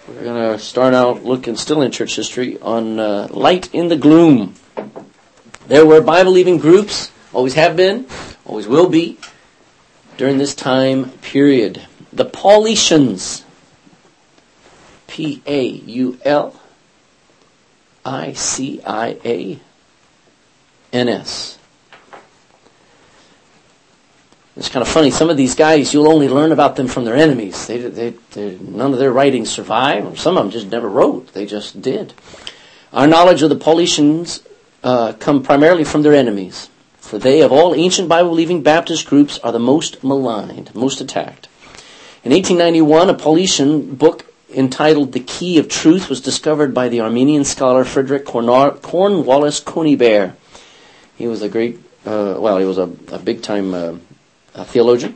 We're going to start out looking, still in church history, on light in the gloom. There were Bible-believing groups, always have been, always will be, during this time period. The Paulicians, P-A-U-L-I-C-I-A-N-S. It's kind of funny. Some of these guys, you'll only learn about them from their enemies. None of their writings survive. Some of them just never wrote. They just did. Our knowledge of the Paulicians come primarily from their enemies. For they, of all ancient Bible-believing Baptist groups, are the most maligned, most attacked. In 1891, a Paulician book entitled The Key of Truth was discovered by the Armenian scholar Frederick Cornwallis Conybeare. He was a great, he was a big-time theologian.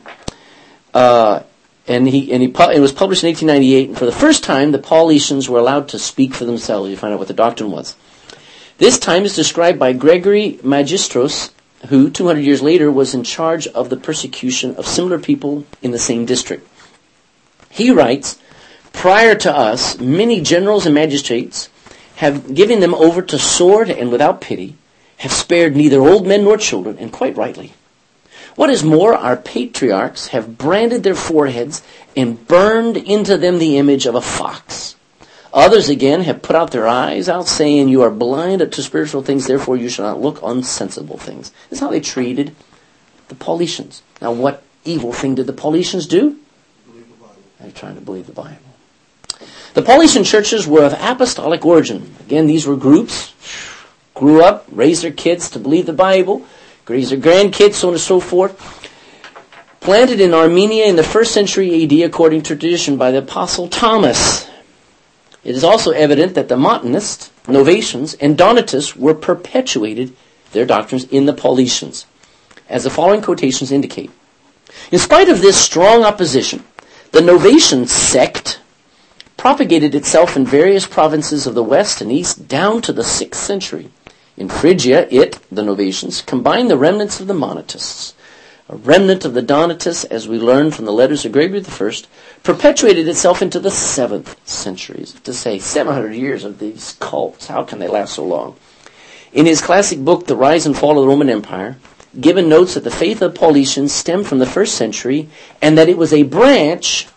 It was published in 1898, and for the first time, the Paulicians were allowed to speak for themselves. You find out what the doctrine was. This time is described by Gregory Magistros, who, 200 years later, was in charge of the persecution of similar people in the same district. He writes, prior to us, many generals and magistrates have given them over to sword and without pity, have spared neither old men nor children, and quite rightly. What is more, our patriarchs have branded their foreheads and burned into them the image of a fox. Others again have put out their eyes out, saying, you are blind to spiritual things, therefore you shall not look on sensible things. This is how they treated the Paulicians. Now, what evil thing did the Paulicians do? Believe the Bible. They're trying to believe the Bible. The Paulician churches were of apostolic origin. Again, these were groups, grew up, raised their kids to believe the Bible, raised their grandkids, so on and so forth. Planted in Armenia in the 1st century AD, according to tradition, by the Apostle Thomas. It is also evident that the Montanists, Novatians, and Donatists were perpetuated their doctrines in the Paulicians, as the following quotations indicate. In spite of this strong opposition, the Novatian sect propagated itself in various provinces of the west and east down to the 6th century. In Phrygia, the Novatians, combined the remnants of the Monatists. A remnant of the Donatists, as we learn from the letters of Gregory I, perpetuated itself into the 7th century. To say 700 years of these cults, how can they last so long? In his classic book, The Rise and Fall of the Roman Empire, Gibbon notes that the faith of Paulicians stemmed from the 1st century and that it was a branch,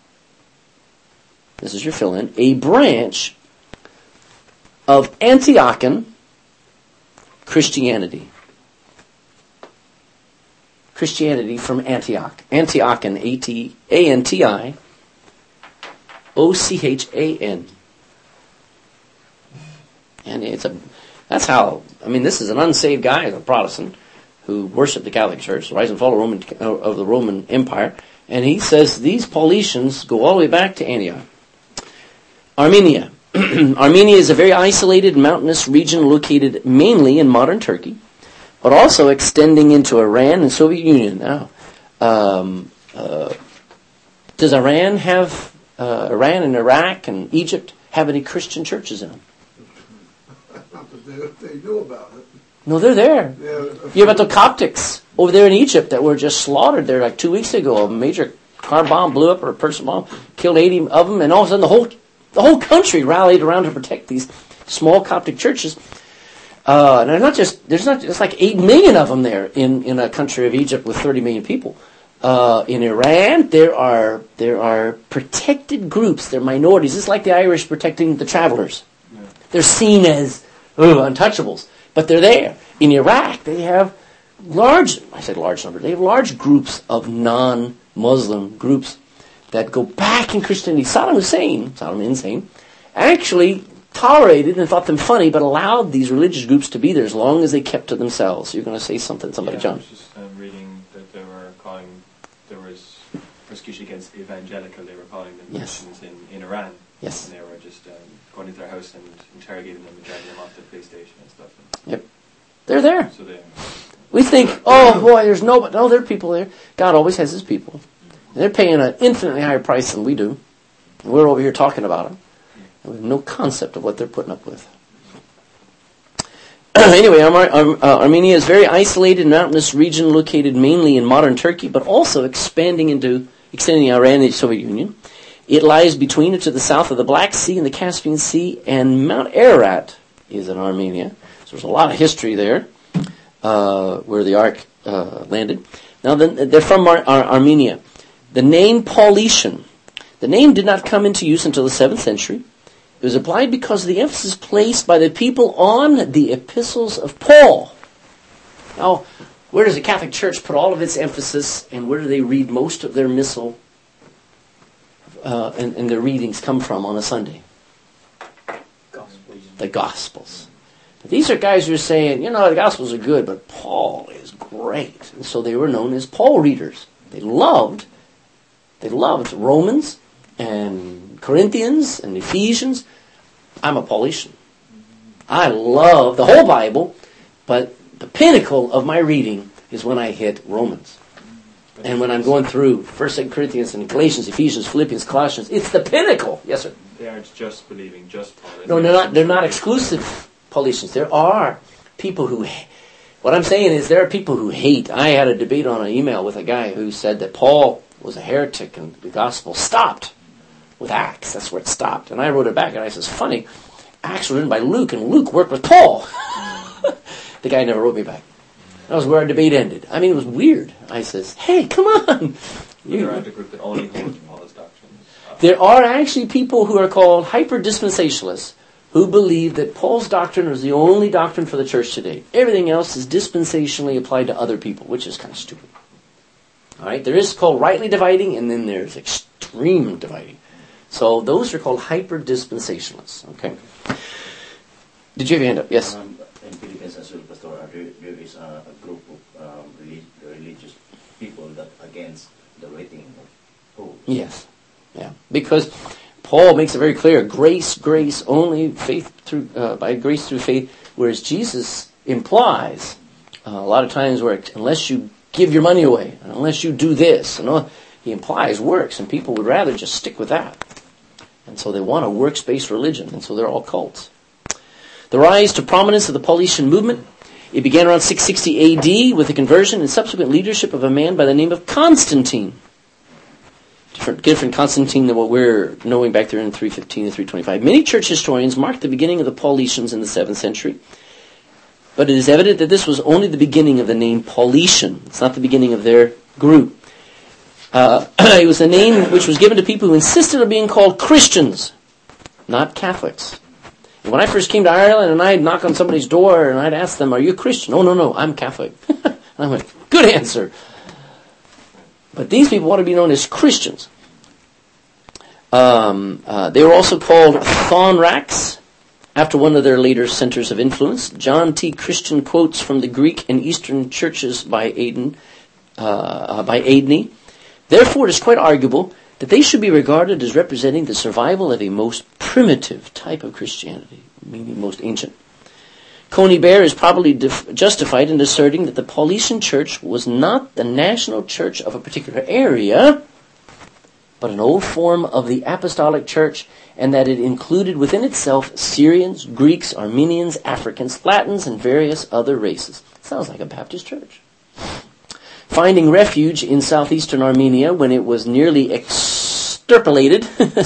this is your fill-in, a branch of Antiochian Christianity. Christianity from Antioch. Antiochian, A-N-T-I-O-C-H-A-N. And this is an unsaved guy, a Protestant, who worshiped the Catholic Church, the rise and fall of the Roman Empire, and he says these Paulicians go all the way back to Antioch. Armenia. Armenia is a very isolated mountainous region located mainly in modern Turkey, but also extending into Iran and Soviet Union. Now, does Iran and Iraq and Egypt have any Christian churches in them? Not that they knew about it. No, they're there. You hear about the Coptics over there in Egypt that were just slaughtered there like 2 weeks ago. A major car bomb blew up, or a person bomb, killed 80 of them, and all of a sudden the whole country rallied around to protect these small Coptic churches. And there's like 8 million of them there in a country of Egypt with 30 million people. In Iran, there are protected groups. They're minorities. It's like the Irish protecting the travelers. Yeah. They're seen as untouchables, but they're there. In Iraq, they have large groups of non-Muslim groups that go back in Christianity. Saddam Hussein, actually tolerated and thought them funny, but allowed these religious groups to be there as long as they kept to themselves. You're going to say something, John? I was just reading that there was persecution against the evangelical. They were calling them Christians in Iran. Yes. And they were just going into their house and interrogating them and dragging them off the police station and stuff. Yep. They're there. So we think, oh boy, there's nobody. No, there are people there. God always has his people. And they're paying an infinitely higher price than we do. And we're over here talking about them. And we have no concept of what they're putting up with. Anyway, Armenia is a very isolated mountainous region located mainly in modern Turkey, but also extending Iran and the Soviet Union. It lies between and to the south of the Black Sea and the Caspian Sea, and Mount Ararat is in Armenia. So there's a lot of history there, where the ark landed. Now, they're from Armenia. The name Paulician, the name did not come into use until the 7th century. It was applied because of the emphasis placed by the people on the epistles of Paul. Now, where does the Catholic Church put all of its emphasis, and where do they read most of their missal and their readings come from on a Sunday? Gospels. The Gospels. These are guys who are saying, the Gospels are good, but Paul is great. And so they were known as Paul readers. They loved Romans and Corinthians and Ephesians. I'm a Paulician. I love the whole Bible, but the pinnacle of my reading is when I hit Romans. And when I'm going through 1st, 2nd Corinthians and Galatians, Ephesians, Philippians, Colossians, it's the pinnacle. Yes, sir? They aren't just believing just Paul. No, they're not exclusive Paulicians. There are people who... What I'm saying is there are people who hate. I had a debate on an email with a guy who said that Paul was a heretic and the gospel stopped with Acts. That's where it stopped. And I wrote it back and I said, funny, Acts were written by Luke and Luke worked with Paul. The guy never wrote me back. That was where our debate ended. I mean, it was weird. I says, hey, come on. There aren't a group that only holds Paul's doctrines. There are actually people who are called hyper-dispensationalists who believe that Paul's doctrine is the only doctrine for the church today. Everything else is dispensationally applied to other people, which is kind of stupid. All right, there is called rightly dividing, and then there's extreme dividing. So those are called hyper-dispensationalists. Okay. Did you have your hand up? Yes. In Philippines as well, Pastor, there is a group of religious people that against the rating of Paul. Yes. Yeah. Because Paul makes it very clear: grace only, faith through by grace through faith. Whereas Jesus implies a lot of times where unless you give your money away, unless you do this, he implies works, and people would rather just stick with that. And so they want a works-based religion, and so they're all cults. The rise to prominence of the Paulician movement. It began around 660 AD with the conversion and subsequent leadership of a man by the name of Constantine. Different Constantine than what we're knowing back there in 315 and 325. Many church historians mark the beginning of the Paulicians in the 7th century. But it is evident that this was only the beginning of the name Paulician. It's not the beginning of their group. It was a name which was given to people who insisted on being called Christians, not Catholics. And when I first came to Ireland and I'd knock on somebody's door and I'd ask them, are you a Christian? Oh, no, I'm Catholic. And I went, good answer. But these people want to be known as Christians. They were also called Thonraks, after one of their later centers of influence. John T. Christian quotes from the Greek and Eastern churches by Aidney. Therefore, it is quite arguable that they should be regarded as representing the survival of a most primitive type of Christianity, meaning most ancient. Conybeare is probably justified in asserting that the Paulician church was not the national church of a particular area, but an old form of the apostolic church, and that it included within itself Syrians, Greeks, Armenians, Africans, Latins, and various other races. Sounds like a Baptist church. Finding refuge in southeastern Armenia when it was nearly extirpated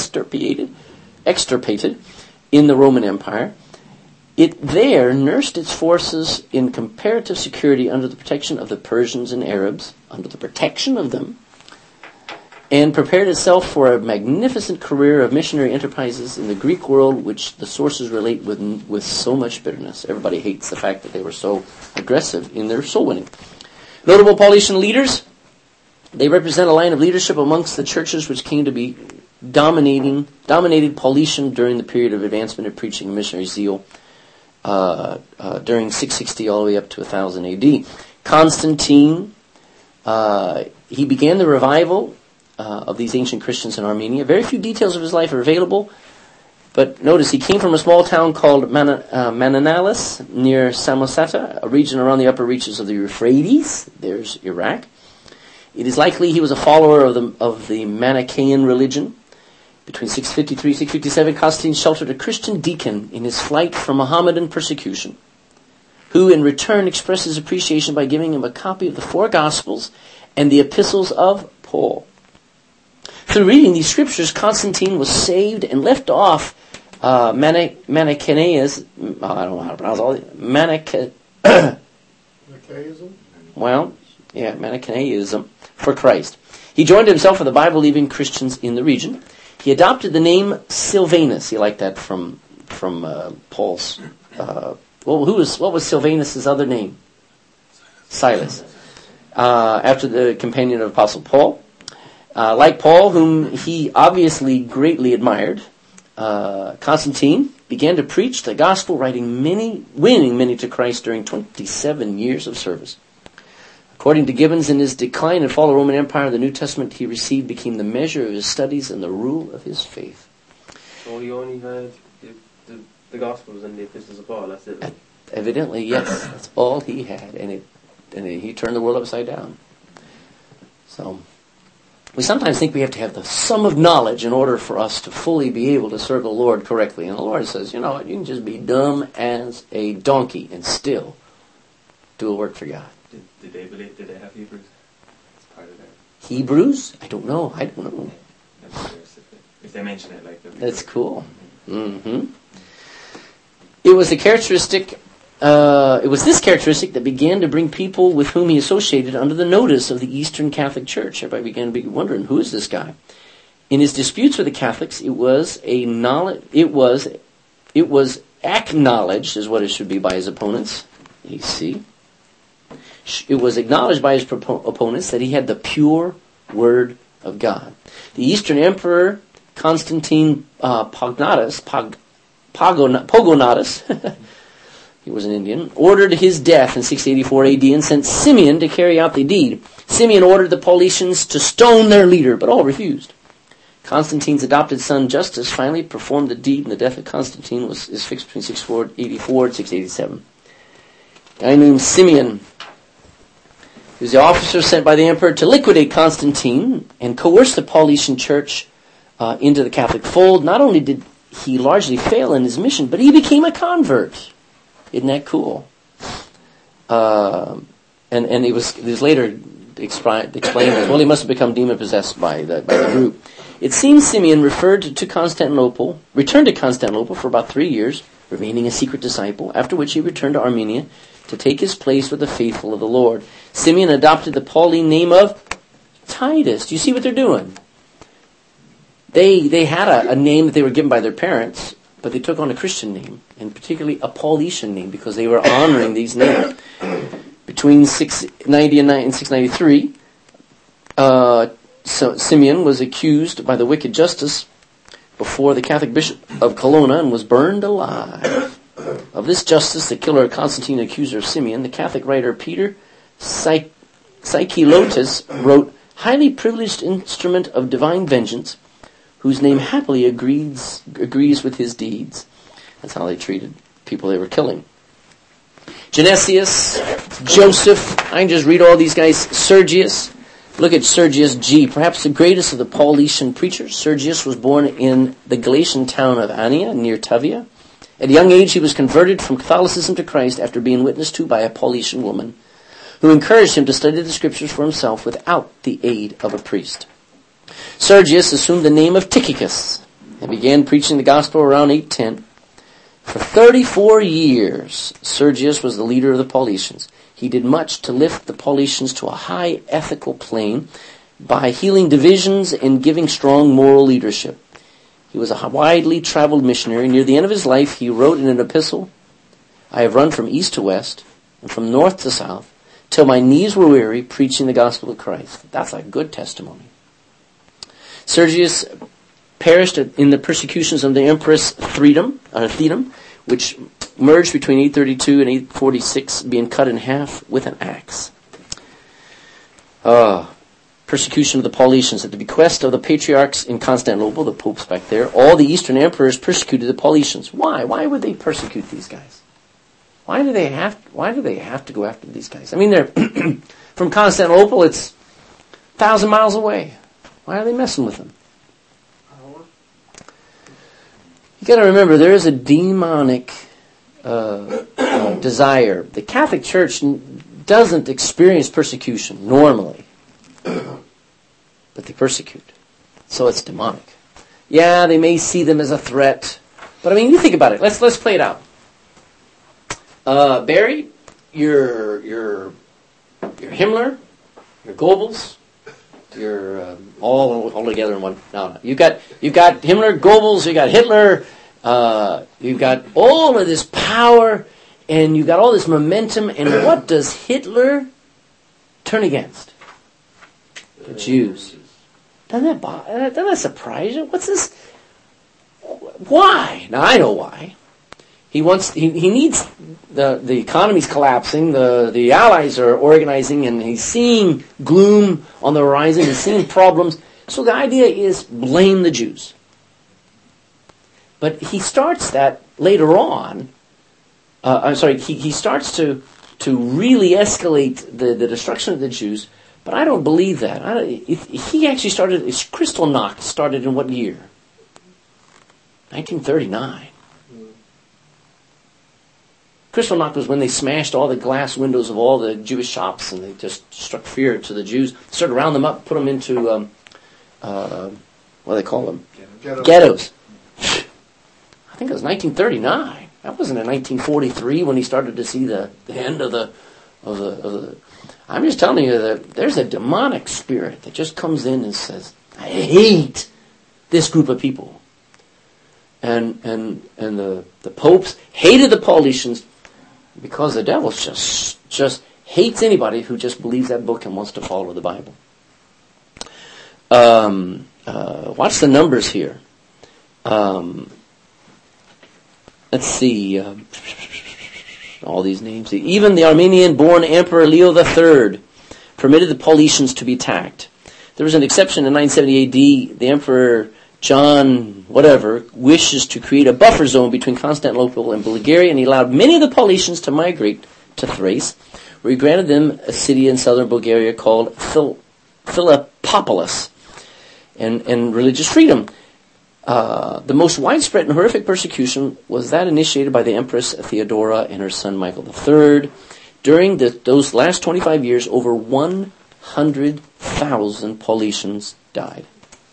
in the Roman Empire, it there nursed its forces in comparative security under the protection of the Persians and Arabs, under the protection of them, and prepared itself for a magnificent career of missionary enterprises in the Greek world, which the sources relate with so much bitterness. Everybody hates the fact that they were so aggressive in their soul winning. Notable Paulician leaders. They represent a line of leadership amongst the churches which came to be dominated Paulician during the period of advancement of preaching and missionary zeal during 660 all the way up to 1000 AD. Constantine, he began the revival of these ancient Christians in Armenia. Very few details of his life are available, but notice he came from a small town called Mananalis near Samosata, a region around the upper reaches of the Euphrates. There's Iraq. It is likely he was a follower of the Manichaean religion. Between 653 and 657, Constantine sheltered a Christian deacon in his flight from Mohammedan persecution, who in return expressed his appreciation by giving him a copy of the 4 Gospels and the epistles of Paul. through reading these scriptures, Constantine was saved and left off Manichaeism. I don't know how to pronounce all it. Manichaeism? Manichaeism for Christ. He joined himself with the Bible-believing Christians in the region. He adopted the name Silvanus. He liked that from Paul's. What was Silvanus' other name? Silas. After the companion of Apostle Paul. Like Paul, whom he obviously greatly admired, Constantine began to preach the gospel, winning many to Christ during 27 years of service. According to Gibbons, in his Decline and Fall of the Roman Empire, the New Testament he received became the measure of his studies and the rule of his faith. So he only had the Gospels and the Epistles of Paul, that's it? Evidently, yes. That's all he had, and he turned the world upside down. So, we sometimes think we have to have the sum of knowledge in order for us to fully be able to serve the Lord correctly. And the Lord says, you know what, you can just be dumb as a donkey and still do a work for God. Did they have Hebrews? It's part of their... Hebrews? I don't know. If they mention it, like... That's cool. Mm-hmm. It was this characteristic that began to bring people with whom he associated under the notice of the Eastern Catholic Church. Everybody began to be wondering, who is this guy? In his disputes with the Catholics, it was acknowledged, is what it should be, by his opponents. You see? It was acknowledged by his opponents that he had the pure Word of God. The Eastern Emperor Constantine Pogonatus, he was an Indian, ordered his death in 684 AD and sent Simeon to carry out the deed. Simeon ordered the Paulicians to stone their leader, but all refused. Constantine's adopted son Justus finally performed the deed, and the death of Constantine is fixed between 684 and 687. A guy named Simeon, he was the officer sent by the emperor to liquidate Constantine and coerce the Paulician church into the Catholic fold. Not only did he largely fail in his mission, but he became a convert. Isn't that cool? And it was later explained as, well, he must have become demon-possessed by the group. It seems Simeon returned to Constantinople for about 3 years, remaining a secret disciple, after which he returned to Armenia to take his place with the faithful of the Lord. Simeon adopted the Pauline name of Titus. Do you see what they're doing? They had a name that they were given by their parents, but they took on a Christian name, and particularly a Paulician name, because they were honoring these names. Between 690 and 693, Simeon was accused by the wicked Justus before the Catholic bishop of Colonna and was burned alive. Of this Justus, the killer of Constantine, accuser of Simeon, the Catholic writer Peter Psychelotus wrote, "Highly privileged instrument of divine vengeance, whose name happily agrees with his deeds." That's how they treated people they were killing. Genesius, Joseph, I can just read all these guys. Sergius, look at Sergius G., perhaps the greatest of the Paulician preachers. Sergius was born in the Galatian town of Ania, near Tavia. At a young age, he was converted from Catholicism to Christ after being witnessed to by a Paulician woman, who encouraged him to study the scriptures for himself without the aid of a priest. Sergius assumed the name of Tychicus and began preaching the gospel around 810. For 34 years, Sergius was the leader of the Paulicians. He did much to lift the Paulicians to a high ethical plane by healing divisions and giving strong moral leadership. He was a widely traveled missionary. Near the end of his life, he wrote in an epistle, "I have run from east to west and from north to south till my knees were weary preaching the gospel of Christ." That's a good testimony. Sergius perished in the persecutions of the Empress Theodem, which merged between 832 and 846, being cut in half with an axe. Persecution of the Paulicians. At the bequest of the patriarchs in Constantinople, the popes back there, all the Eastern emperors persecuted the Paulicians. Why? Why would they persecute these guys? Why do they have to go after these guys? I mean, they're from Constantinople, it's 1,000 miles away. Why are they messing with them? You got to remember, there is a demonic desire. The Catholic Church doesn't experience persecution normally, but they persecute. So it's demonic. Yeah, they may see them as a threat. But I mean, you think about it. Let's play it out. Barry, you're Himmler, you're Goebbels, you're all together in one. No. You got Himmler, Goebbels, you got Hitler, you've got all of this power, and you've got all this momentum. And what does Hitler turn against? The Jews. Doesn't that surprise you? What's this? Why? Now I know why. He needs the economy's collapsing, the Allies are organizing, and he's seeing gloom on the horizon, he's seeing problems. So the idea is blame the Jews. But he starts that later on. He starts to really escalate the destruction of the Jews. But I don't believe that. He actually started. Kristallnacht started in what year? 1939. Kristallnacht was when they smashed all the glass windows of all the Jewish shops, and they just struck fear to the Jews. Started to round them up, put them into what do they call them? Ghettos. I think it was 1939. That wasn't in 1943 when he started to see the end of the. I'm just telling you that there's a demonic spirit that just comes in and says, "I hate this group of people," and the popes hated the Paulicians because the devil just hates anybody who just believes that book and wants to follow the Bible. Watch the numbers here. Let's see. All these names. Even the Armenian-born Emperor Leo III permitted the Paulicians to be attacked. There was an exception in 970 AD. The Emperor John wishes to create a buffer zone between Constantinople and Bulgaria, and he allowed many of the Paulicians to migrate to Thrace, where he granted them a city in southern Bulgaria called Philippopolis, and religious freedom. The most widespread and horrific persecution was that initiated by the Empress Theodora and her son Michael III. During those last 25 years, over 100,000 Paulicians died.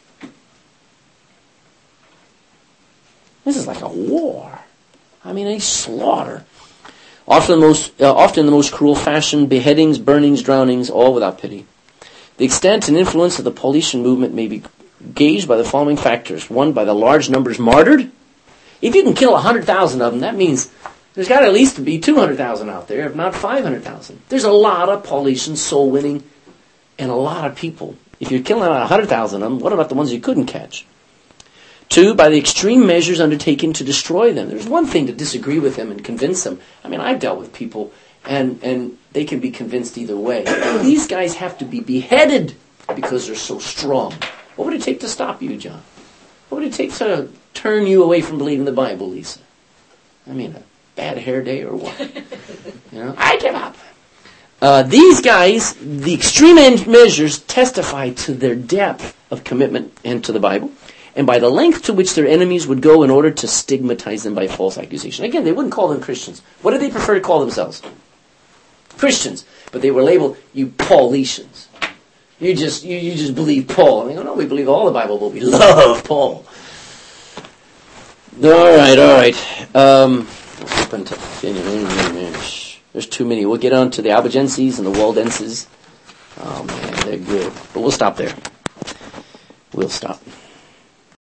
This is like a war. I mean, a slaughter. Often in the most cruel fashion, beheadings, burnings, drownings, all without pity. The extent and influence of the Paulician movement may be gauged by the following factors. One, by the large numbers martyred. If you can kill 100,000 of them, that means there's got to at least be 200,000 out there, if not 500,000. There's a lot of Paulician soul winning and a lot of people. If you're killing 100,000 of them, what about the ones you couldn't catch? Two, by the extreme measures undertaken to destroy them. There's one thing to disagree with them and convince them. I mean, I've dealt with people, and they can be convinced either way. These guys have to be beheaded because they're so strong. What would it take to stop you, John? What would it take to turn you away from believing the Bible, Lisa? I mean, a bad hair day or what? I give up. These guys, the extreme measures testify to their depth of commitment and to the Bible, and by the length to which their enemies would go in order to stigmatize them by false accusation. Again, they wouldn't call them Christians. What did they prefer to call themselves? Christians. But they were labeled, you Paulicians. You just believe Paul. And they go, no, we believe all the Bible, but we love Paul. All right. There's too many. We'll get on to the Albigenses and the Waldenses. Oh man, they're good. But we'll stop there. We'll stop.